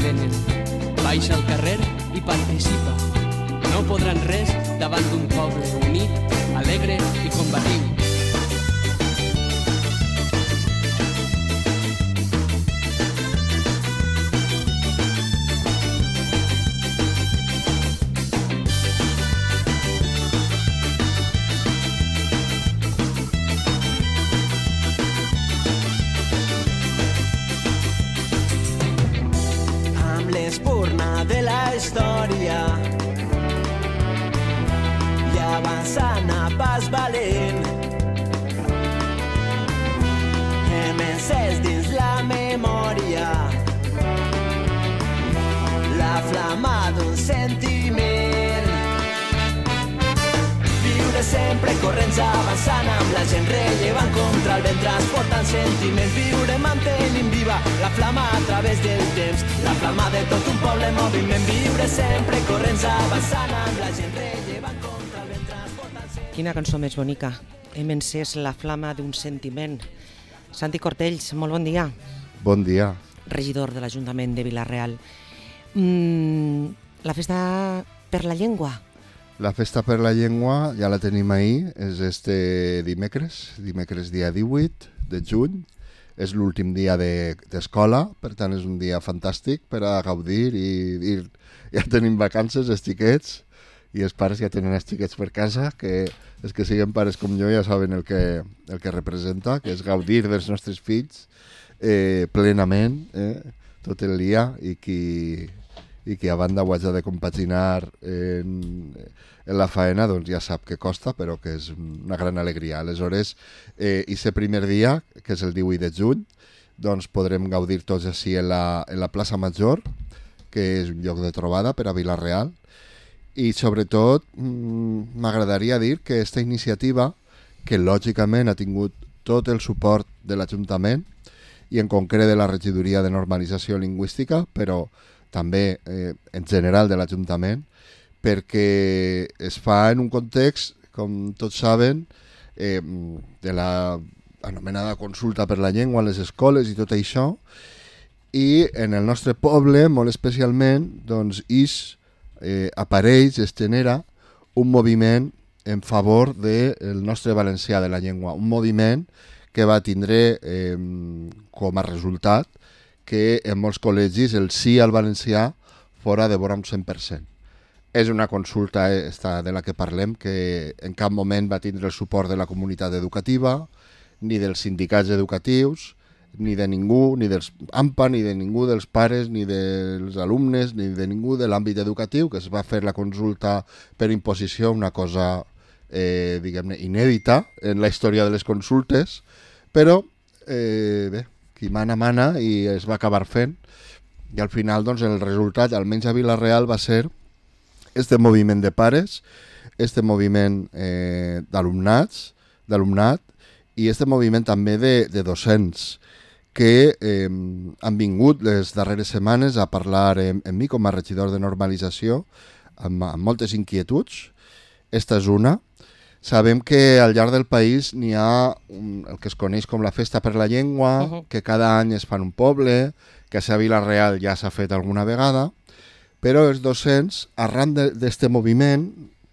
venen. Baixa al carrer i participa. No podran res davant d'un poble unit, alegre i combatiu. L'espurna de la història i avançant a pas valent hem encès dins la memòria la flama d'un sentiment. Viure sempre corrents avançant amb la gent rellevant contra el vent transportant sentiments. Viure mantenint viva la flama a través del temps, la flama de tot un poble en moviment. Viure sempre corrents avançant amb la gent rellevant contra el vent transportant sentiments. Quina cançó més bonica. Hem encès la flama d'un sentiment. Santi Cortells, molt bon dia. Bon dia. Regidor de l'Ajuntament de Vila-real. La festa per la llengua. La festa per la llengua ja la tenim ahir, és este dimecres dia 18 de juny. És l'últim dia d'escola, per tant és un dia fantàstic per a gaudir i dir ja tenim vacances, els xiquets, i els pares ja tenen els xiquets per casa, que els que siguen pares com jo ja saben el que representa, que és gaudir dels nostres fills plenament tot el dia i que a banda ho haig de compaginar en la faena, doncs ja sap que costa, però que és una gran alegria. Aleshores, i ser primer dia, que és el 18 de juny, doncs podrem gaudir tots així en la plaça Major, que és un lloc de trobada per a Vila-real, i sobretot m'agradaria dir que aquesta iniciativa, que lògicament ha tingut tot el suport de l'Ajuntament, i en concret de la Regidoria de Normalització Lingüística, però també en general de l'Ajuntament, perquè es fa en un context, com tots saben, de la anomenada consulta per la llengua a les escoles i tot això, i en el nostre poble, molt especialment, doncs, apareix, es genera un moviment en favor del nostre valencià de la llengua, un moviment que va tindre com a resultat que en molts col·legis el sí al valencià fora de vora un 100%. És una consulta de la que parlem que en cap moment va tindre el suport de la comunitat educativa, ni dels sindicats educatius, ni de ningú, ni dels AMPA, ni de ningú dels pares, ni dels alumnes, ni de ningú de l'àmbit educatiu, que es va fer la consulta per imposició, una cosa diguem-ne inèdita en la història de les consultes, però bé, qui mana i es va acabar fent, i al final doncs, el resultat, almenys a Vila-real, va ser este moviment de pares, este moviment d'alumnat i este moviment també de docents que han vingut les darreres setmanes a parlar amb mi com a regidor de normalització amb moltes inquietuds. Esta és una. Sabem que al llarg del país n'hi ha el que es coneix com la Festa per la Llengua, que cada any es fa en un poble, que a Vila-real ja s'ha fet alguna vegada, però els docents, arran d'aquest moviment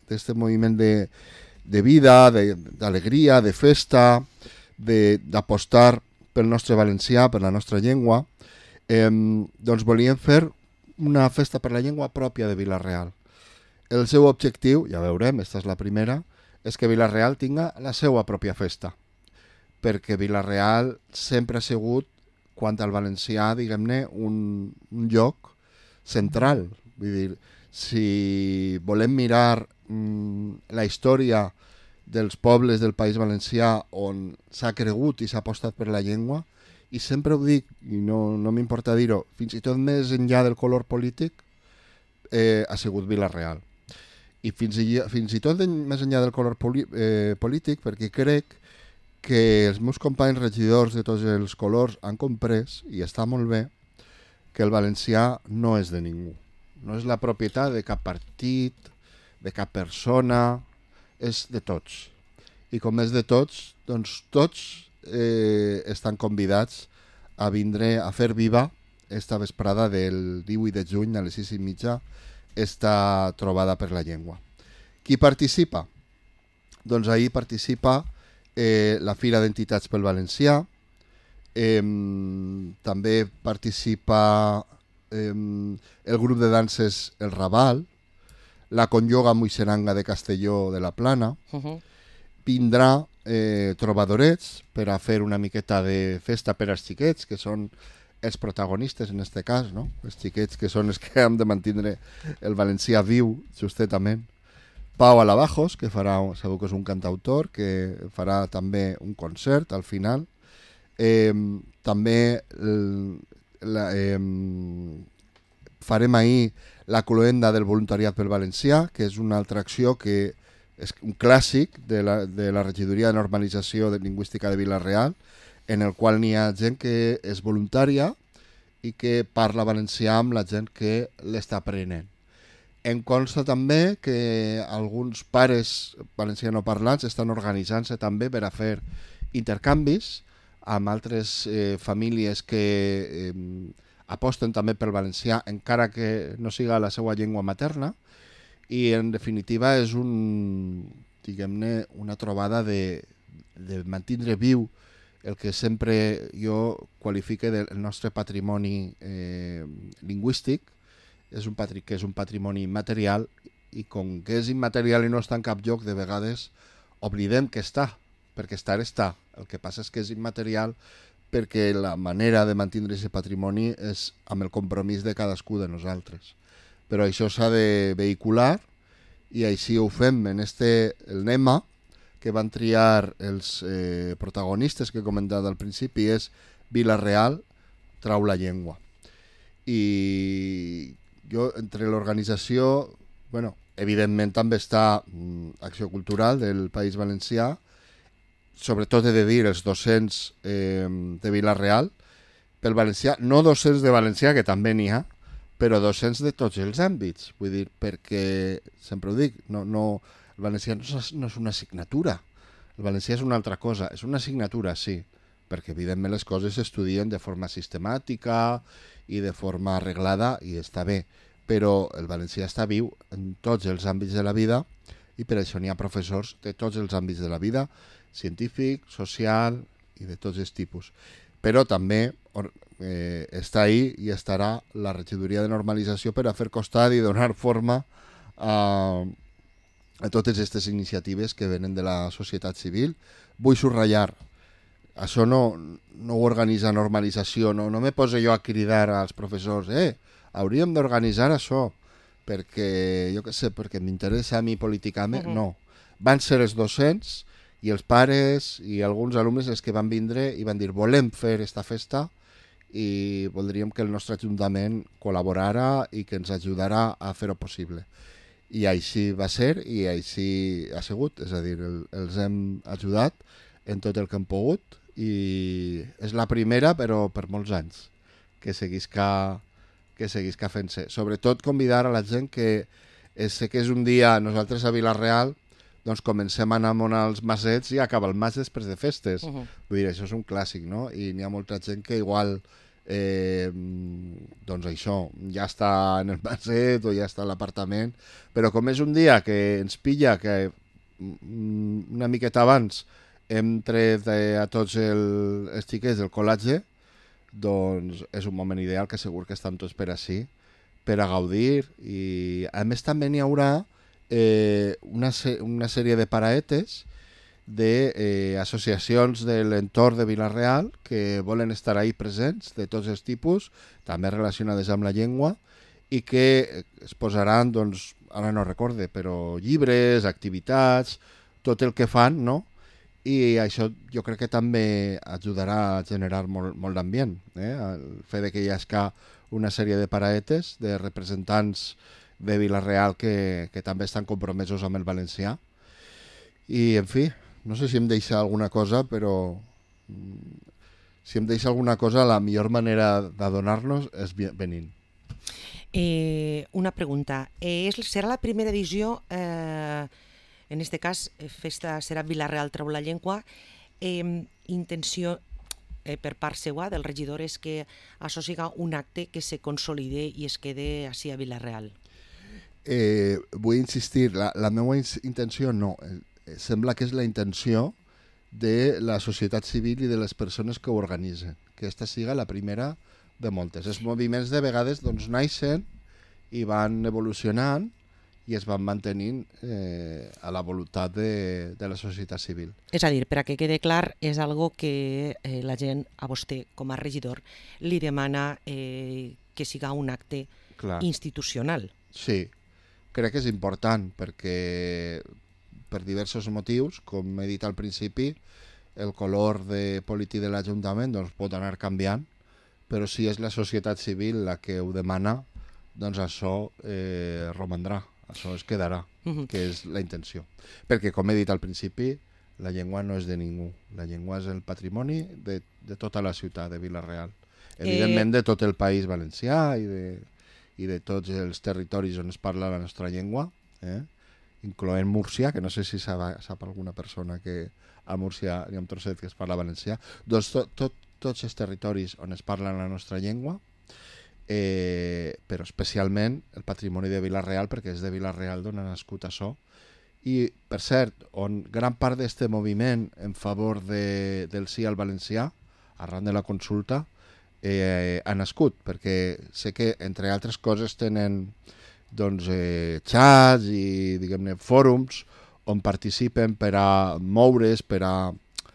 de vida, d'alegria, de festa, d'apostar pel nostre valencià, per la nostra llengua, doncs volien fer una festa per la llengua pròpia de Vila-real. El seu objectiu, ja veurem, aquesta és la primera, és que Vila-real tinga la seva pròpia festa, perquè Vila-real sempre ha sigut, quant al valencià, diguem-ne, un lloc central. Vull dir, si volem mirar la història dels pobles del País Valencià on s'ha cregut i s'ha apostat per la llengua, i sempre ho dic, i no m'importa dir-ho, fins i tot més enllà del color polític, ha sigut Vila-real. I fins i tot més enllà del color polític, perquè crec que els meus companys regidors de tots els colors han comprès, i està molt bé, que el valencià no és de ningú. No és la propietat de cap partit, de cap persona, és de tots. I com és de tots, doncs tots estan convidats a vindre a fer viva esta vesprada del 18 de juny a les 6:30 esta trobada per la llengua. Qui participa? Doncs ahir participa la Fira d'Entitats pel Valencià, també participa el grup de danses El Raval, la Conyoga Muixeranga de Castelló de la Plana, vindrà trobadorets per a fer una miqueta de festa per als xiquets, que són els protagonistes en aquest cas, no? Els xiquets que són els que han de mantenir el valencià viu, justetament. Pau Alabajos, que farà, segur que és un cantautor, que farà també un concert al final. També farem ahir la cloenda del voluntariat pel valencià, que és una altra acció que és un clàssic de la regidoria de normalització lingüística de Vila-real, en el qual n'hi ha gent que és voluntària i que parla valencià amb la gent que l'està aprenent. Em consta també que alguns pares valencianoparlants estan organitzant-se també per a fer intercanvis amb altres famílies que aposten també pel valencià, encara que no siga la seva llengua materna, i en definitiva és diguem-ne, una trobada de mantenir viu el que sempre jo qualifique del nostre patrimoni lingüístic, que és un patrimoni immaterial, i com que és immaterial i no està en cap lloc, de vegades oblidem que està, perquè està. El que passa és que és immaterial perquè la manera de mantenir aquest patrimoni és amb el compromís de cadascú de nosaltres. Però això s'ha de vehicular i així ho fem en el lema que van triar els protagonistes que he comentat al principi és Vila-real trau la llengua. I jo, entre l'organització, evidentment també està Acció Cultural del País Valencià, sobretot he de dir els docents de Vila-real pel valencià, no docents de valencià, que també n'hi ha, però docents de tots els àmbits, vull dir, perquè, sempre ho dic, el valencià no és una assignatura, el valencià és una altra cosa, és una assignatura, sí, perquè evidentment les coses s'estudien de forma sistemàtica i de forma arreglada i està bé, però el valencià està viu en tots els àmbits de la vida i per això n'hi ha professors de tots els àmbits de la vida, científic, social i de tots els tipus. Però també està ahí i estarà la regidoria de normalització per a fer costat i donar forma a totes aquestes iniciatives que venen de la societat civil. Vull subratllar, això no ho organitza normalització, no me poso jo a cridar als professors, hauríem d'organitzar això, perquè, jo què sé, perquè m'interessa a mi políticament, no. Van ser els docents i els pares i alguns alumnes els que van vindre i van dir volem fer aquesta festa i voldríem que el nostre ajuntament col·laborara i que ens ajudarà a fer-ho possible. I així va ser i així ha sigut, és a dir, els hem ajudat en tot el que hem pogut i és la primera, però per molts anys, que seguisca fent-se. Sobretot convidar a la gent que sé que és un dia, nosaltres a Vila-real, doncs comencem a anar als masets i acaba el mas després de festes. Vull dir, això és un clàssic, no? I n'hi ha molta gent que igual doncs això, ja està en el maset o ja està a l'apartament, però com és un dia que ens pilla que una miqueta abans hem tret a tots els xiquets del col·legi, doncs és un moment ideal que segur que estan tots per així, per a gaudir, i a més també n'hi haurà una sèrie de paraetes d'associacions de l'entorn de Vila-real que volen estar ahí presents de tots els tipus, també relacionades amb la llengua, i que es posaran, doncs, ara no recorde, però llibres, activitats, tot el que fan, no? I això jo crec que també ajudarà a generar molt d'ambient, el fet que hi hagi una sèrie de paraetes de representants de Vila-real que també estan compromesos amb el valencià. I, en fi, no sé si em deixa alguna cosa, però si em deixa alguna cosa, la millor manera d'adonar-nos és venint. Una pregunta. Serà la primera edició, en aquest cas, festa serà Vila-real trau la llengua, intenció per part seva del regidor és que això siga un acte que se consolide i es quede així a Vila-real. Vull insistir, la meva intenció no, sembla que és la intenció de la societat civil i de les persones que ho organitzen, que aquesta siga la primera de moltes. Els moviments de vegades doncs, naixen i van evolucionant i es van mantenint a la voluntat de la societat civil. És a dir, per a que quede clar, és algo que la gent a vostè com a regidor li demana que siga un acte institucional. Sí, crec que és important perquè per diversos motius, com he dit al principi, el color polític de l'Ajuntament doncs, pot anar canviant, però si és la societat civil la que ho demana, doncs això romandrà, això es quedarà, que és la intenció. Perquè, com he dit al principi, la llengua no és de ningú, la llengua és el patrimoni de tota la ciutat de Vila-real. Evidentment de tot el País Valencià i de tots els territoris on es parla la nostra llengua, incloent Múrcia, que no sé si sap alguna persona que a Múrcia hi ha un trosset que es parla valencià, doncs tots els territoris on es parla la nostra llengua, però especialment el patrimoni de Vila-real, perquè és de Vila-real d'on ha nascut això. I, per cert, on gran part d'aquest moviment en favor del sí al valencià, arran de la consulta, ha nascut, perquè sé que, entre altres coses, tenen doncs, xats i diguem-ne fòrums on participen per a moure's, per a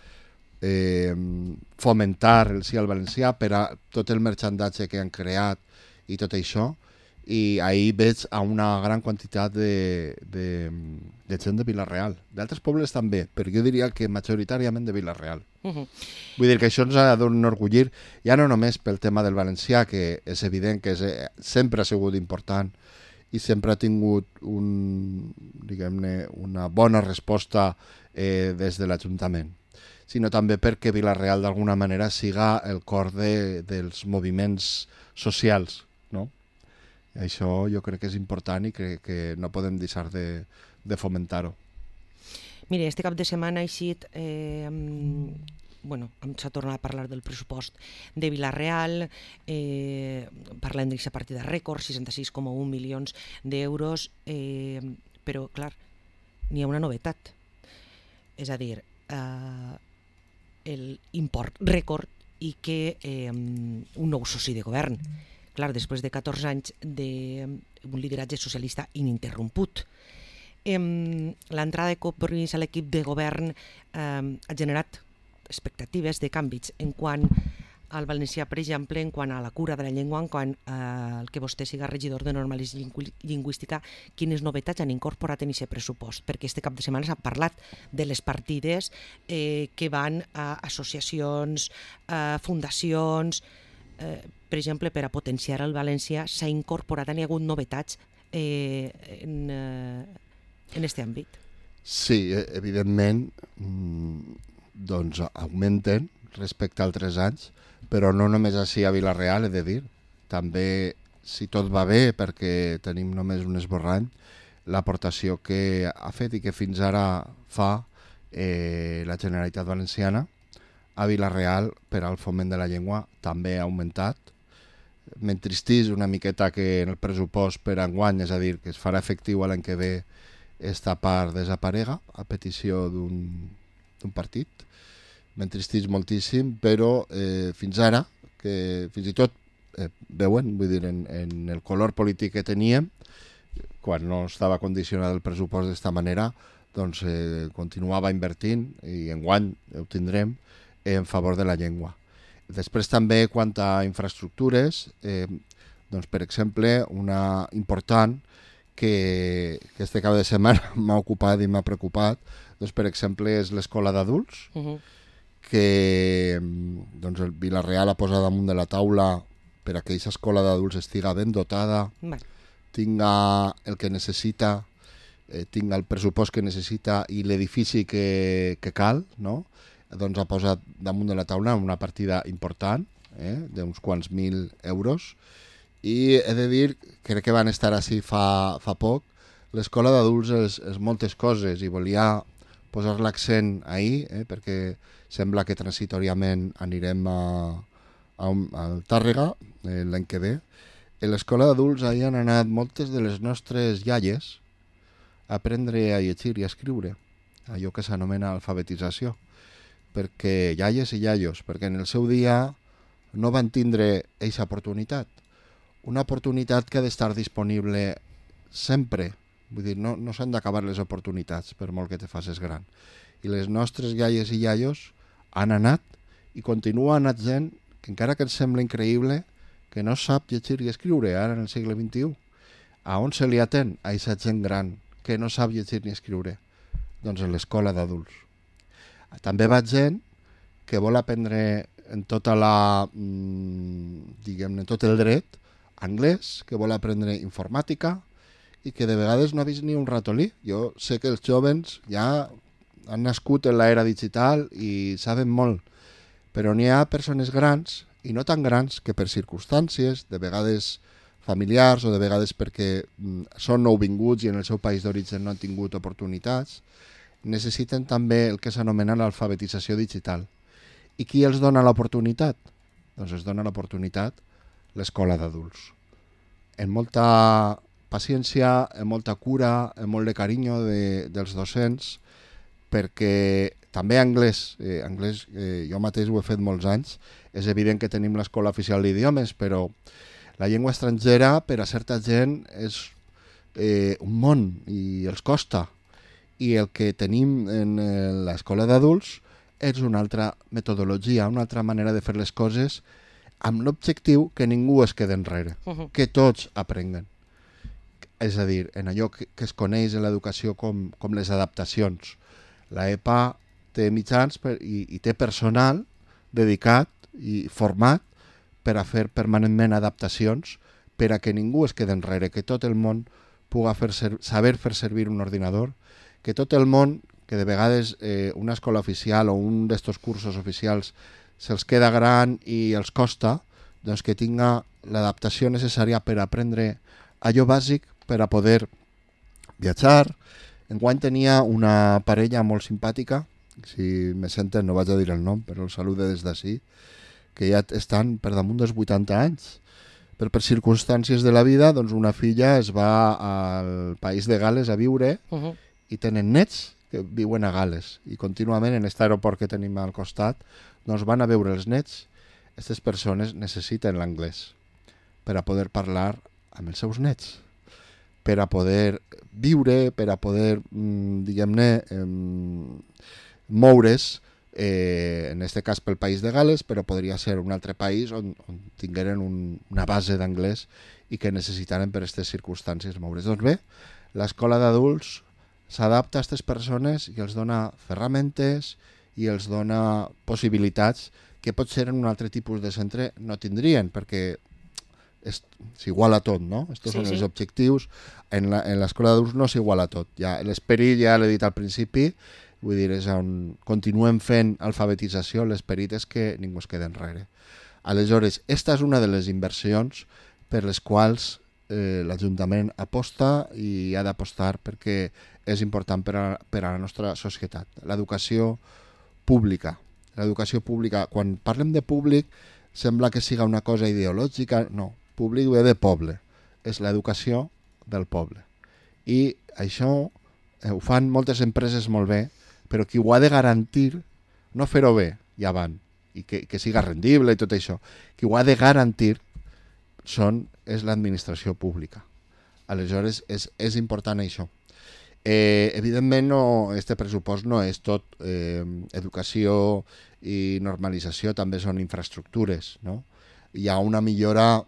fomentar el sí al valencià, per a tot el merchandatge que han creat i tot això, i ahir veig a una gran quantitat de gent de Vila-real, d'altres pobles també, però jo diria que majoritàriament de Vila-real. Vull dir que això ens ha d'enorgullir, ja no només pel tema del valencià, que és evident que sempre ha sigut important i sempre ha tingut una bona resposta des de l'Ajuntament, sinó també perquè Vila-real d'alguna manera siga el cor dels moviments socials, no? Això jo crec que és important i crec que no podem deixar de fomentar-ho. Mire, este cap de setmana ha eixit s'ha tornat a parlar del pressupost de Vila-real, parlem d'aquesta partida rècord, 66,1 milions d'euros, però, clar, n'hi ha una novetat. És a dir, l'import rècord i que un nou soci de govern. Clar, després de 14 anys d'un lideratge socialista ininterromput. L'entrada de Compromís a l'equip de govern ha generat expectatives de canvis en quant al valencià, per exemple, en quant a la cura de la llengua, en quant al que vostè siga regidor de normalisme lingüística, quines novetats han incorporat en aquest pressupost, perquè este cap de setmana s'ha parlat de les partides que van a associacions, fundacions, per exemple, per a potenciar el valencià s'ha incorporat, hi ha hagut novetats en aquest àmbit. Sí, evidentment, doncs augmenten respecte a altres anys, però no només així a Vila-real, he de dir. També, si tot va bé, perquè tenim només un esborrany, l'aportació que ha fet i que fins ara fa la Generalitat Valenciana a Vila-real per al foment de la llengua també ha augmentat. M'entristís una miqueta que en el pressupost per enguany, és a dir, que es farà efectiu l'any que ve, esta part desaparega a petició d'un partit. M'entristís moltíssim, però fins ara, que fins i tot veuen, vull dir, en el color polític que teníem, quan no estava condicionat el pressupost d'esta manera, doncs continuava invertint, i enguany ho tindrem, en favor de la llengua. Després també, quant a infraestructures, doncs, per exemple, una important que este cap de setmana m'ha ocupat i m'ha preocupat, doncs, per exemple, és l'escola d'adults, que doncs, el Vila-real ha posat damunt de la taula per a que aquesta escola d'adults estiga ben dotada, tinga el que necessita, tinga el pressupost que necessita i l'edifici que cal, no? Doncs ha posat damunt de la taula una partida important, d'uns quants 1.000 euros, i he de dir, crec que van estar així fa poc, l'escola d'adults és moltes coses i volia posar l'accent ahir, perquè sembla que transitoriament anirem al Tàrrega l'any que ve. A l'escola d'adults ahir han anat moltes de les nostres iaies a aprendre a llegir i a escriure, allò que s'anomena alfabetització, perquè iaies i iaios, perquè en el seu dia no van tindre aquesta oportunitat. Una oportunitat que ha d'estar disponible sempre. Vull dir, no s'han d'acabar les oportunitats per molt que te facis gran. I les nostres iaies i iaios han anat i continua anant gent que encara que ens sembla increïble que no sap llegir i escriure ara en el segle XXI. A on se li atén a aquesta gent gran que no sap llegir ni escriure? Doncs a l'escola d'adults. També va gent que vol aprendre en tota la, diguem-ne, tot el dret anglès, que vol aprendre informàtica i que de vegades no ha vist ni un ratolí. Jo sé que els jovens ja han nascut en l'era digital i saben molt, però n'hi ha persones grans i no tan grans que per circumstàncies, de vegades familiars o de vegades perquè són nouvinguts i en el seu país d'origen no han tingut oportunitats, necessiten també el que s'anomena l'alfabetització digital. I qui els dona l'oportunitat? Doncs es dona l'oportunitat l'escola d'adults. En molta paciència, en molta cura, en molt de carinyo dels docents, perquè també anglès, jo mateix ho he fet molts anys, és evident que tenim l'escola oficial d'idiomes, però la llengua estrangera per a certa gent és un món i els costa. I el que tenim en l'escola d'adults és una altra metodologia, una altra manera de fer les coses amb l'objectiu que ningú es quede enrere, que tots aprenguen. És a dir, en allò que es coneix en l'educació com les adaptacions. La EPA té mitjans i té personal dedicat i format per a fer permanentment adaptacions per a que ningú es quede enrere, que tot el món pugui saber fer servir un ordinador, que tot el món, que de vegades una escola oficial o un d'estos cursos oficials se'ls queda gran i els costa, doncs que tinga l'adaptació necessària per aprendre allò bàsic per a poder viatjar. Enguany tenia una parella molt simpàtica, si me senten no vaig a dir el nom, però el salude des d'ací, que ja estan per damunt dels 80 anys. Però per circumstàncies de la vida, doncs una filla es va al país de Gales a viure i tenen nets que viuen a Gales i contínuament en aquest aeroport que tenim al costat doncs van a veure els nets. Aquestes persones necessiten l'anglès per a poder parlar amb els seus nets, per a poder viure, per a poder, diguem-ne, moure's, en aquest cas pel país de Gales, però podria ser un altre país on tingueren una base d'anglès i que necessitaren per aquestes circumstàncies moure's. Doncs bé, l'escola d'adults s'adapta a aquestes persones i els dona ferramentes i els dona possibilitats que potser en un altre tipus de centre no tindrien, perquè s'iguala tot, no? Estos són els objectius. En l'escola d'adults no s'iguala tot. Ja, l'esperit, ja l'he dit al principi, vull dir, és on continuem fent alfabetització, l'esperit és que ningú es quedi enrere. Aleshores, esta és una de les inversions per les quals l'Ajuntament aposta i ha d'apostar perquè és important per a la nostra societat. L'educació pública. L'educació pública, quan parlem de públic, sembla que siga una cosa ideològica. No, públic ve de poble. És l'educació del poble. I això ho fan moltes empreses molt bé, però qui ho ha de garantir, no fer-ho bé, ja van, i que siga rendible i tot això, qui ho ha de garantir és l'administració pública. Aleshores, és important això. Evidentment, este pressupost no és tot educació i normalització, també són infraestructures, no? Hi ha una millora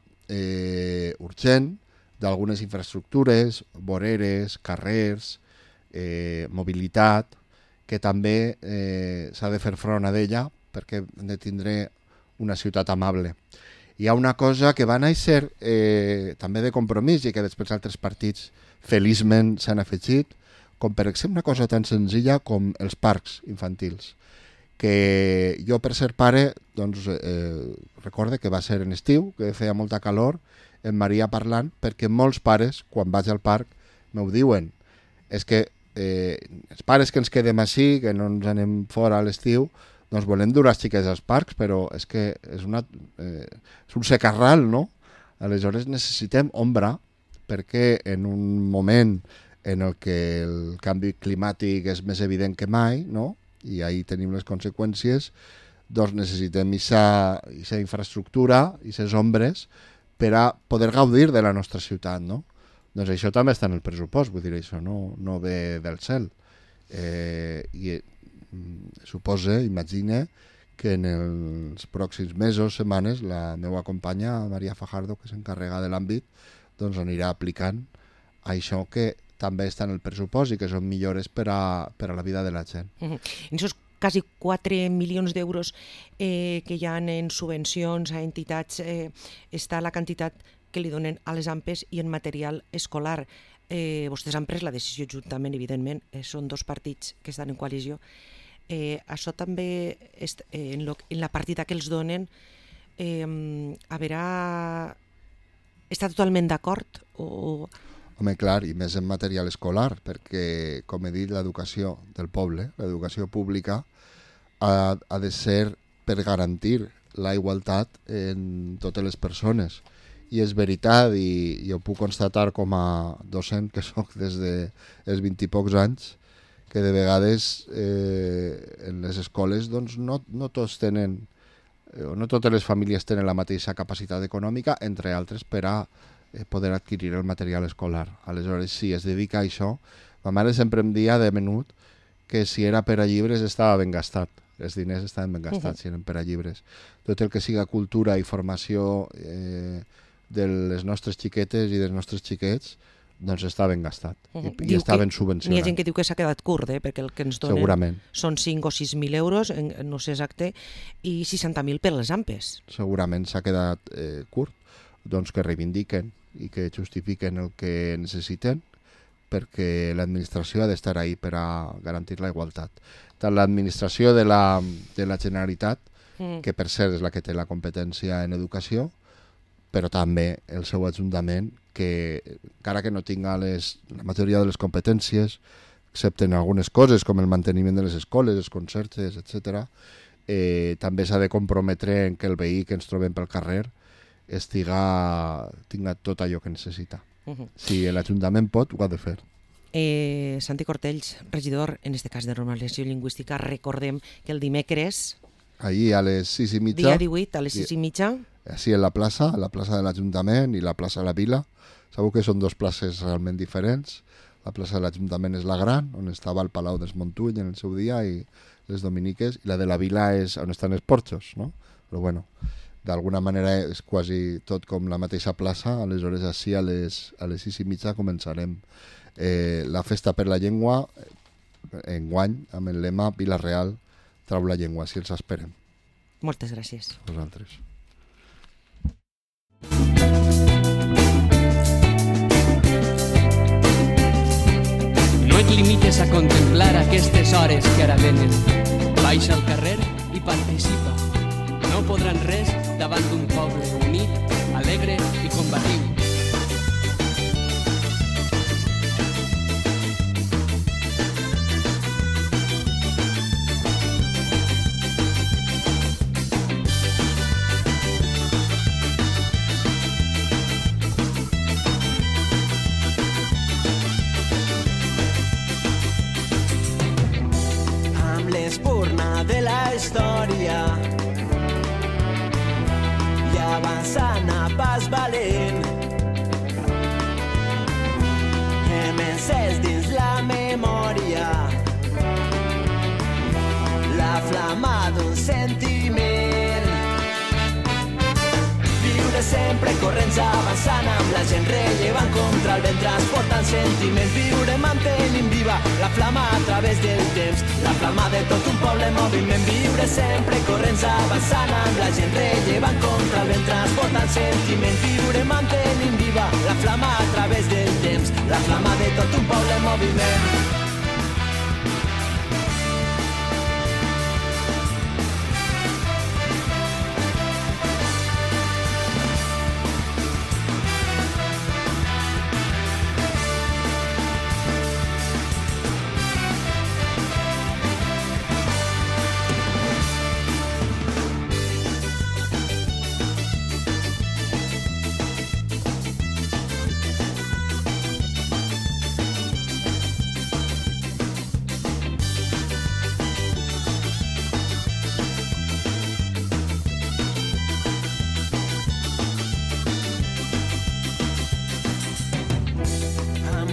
urgent d'algunes infraestructures, voreres, carrers, mobilitat, que també s'ha de fer front a d'ella perquè hem de tindre una ciutat amable. Hi ha una cosa que va néixer també de compromís i que després altres partits feliçment s'han afegit, com per exemple una cosa tan senzilla com els parcs infantils, que jo per ser pare doncs, recorde que va ser en estiu, que feia molta calor, en Maria parlant, perquè molts pares, quan vaig al parc, m'ho diuen, és que els pares que ens quedem així, que no ens anem fora a l'estiu, doncs volem dur els xiquets als parcs, però és que és un secarral, no? Aleshores necessitem ombra, perquè en un moment en el que el canvi climàtic és més evident que mai, no? I ahí tenim les conseqüències, doncs necessitem aquesta infraestructura, aquestes ombres, per a poder gaudir de la nostra ciutat, no? Doncs això també està en el pressupost, vull dir, això no ve del cel. Suposa, imagina, que en els pròxims mesos, setmanes, la meva companya, Maria Fajardo, que s'encarrega de l'àmbit, doncs anirà aplicant això que també està en el pressupost i que són millores per a la vida de la gent. En aquests quasi 4 milions d'euros que hi ha en subvencions a entitats, està la quantitat que li donen a les AMPEs i en material escolar. Vostès han pres la decisió juntament, evidentment, són dos partits que estan en coalició. Això també, en la partida que els donen, està totalment d'acord? Home, clar, i més en material escolar, perquè, com he dit, l'educació del poble, l'educació pública, ha de ser per garantir la igualtat en totes les persones. I és veritat, i ho puc constatar com a docent que soc des dels 20 i pocs anys, que de vegades en les escoles doncs, no tots tenen, no totes les famílies tenen la mateixa capacitat econòmica, entre altres, per a poder adquirir el material escolar. Aleshores, si es dedica a això, ma mare sempre em deia de menut que si era per a llibres estava ben gastat. Els diners estaven ben gastats si eren per a llibres. Tot el que siga cultura i formació de les nostres xiquetes i dels nostres xiquets, doncs està ben gastat i està ben subvencionat. N'hi ha gent que diu que s'ha quedat curt, perquè el que ens donen segurament són 5 o 6.000 euros, no sé exacte, i 60.000 per les AMPEs. Segurament s'ha quedat curt, doncs que reivindiquen i que justifiquen el que necessiten, perquè l'administració ha d'estar ahí per a garantir la igualtat. Tant l'administració de la Generalitat, que per cert és la que té la competència en educació, però també el seu ajuntament, que encara que no tinga la majoria de les competències, excepte en algunes coses com el manteniment de les escoles, els conserges, etc., també s'ha de comprometre en que el veí que ens trobem pel carrer tinga tot allò que necessita. Si l'Ajuntament pot, ho ha de fer. Santi Cortells, regidor, en aquest cas de normalització lingüística, recordem que el dimecres, ahir a les 6:30, dia 18, a les 6:30, així en la plaça de l'Ajuntament i la plaça de la Vila. Segur que són dos places realment diferents. La plaça de l'Ajuntament és la gran, on estava el Palau dels Montull en el seu dia i les Dominiques, i la de la Vila és on estan els porxos, no? Però bueno, d'alguna manera és quasi tot com la mateixa plaça. Aleshores així a les 6:30 començarem la festa per la llengua, enguany amb el lema Vila Real trau la llengua, si els esperem. Moltes gràcies. A vosaltres. No et limites a contemplar aquestes hores que ara venen. Baixa al carrer i participa. No podran res davant d'un poble unit, alegre i combatiu. De la història i avançant a pas valent, hem encès dins la memòria la flama d'un sentiment. Viure sempre corrents avançant amb la gent rellevant contra el vent transportant sentiments. Viure mantenint viva la flama a través del temps, la flama de tot un poble en moviment. Viure sempre corrents avançant amb la gent rellevant contra el vent transportant sentiments. Viure mantenint viva la flama a través del temps, la flama de tot un poble en moviment.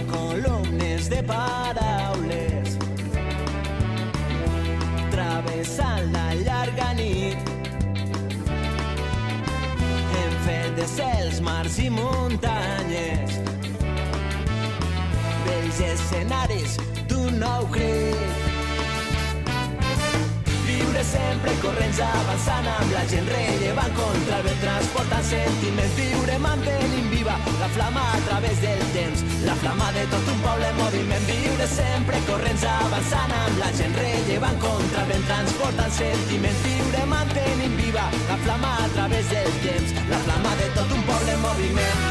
columnes de paraules travessant la llarga nit. Hem fet de cels, mars i muntanyes vells escenaris d'un nou crit. Viure sempre corrents avançant amb la gent rellevant contra el vent transportant sentiments. Viure mantenint viva la flama a través del temps, la flama de tot un poble en moviment. Viure sempre corrents avançant amb la gent rellevant contra el vent transportant sentiments. Viure mantenint viva la flama a través del temps, la flama de tot un poble en moviment.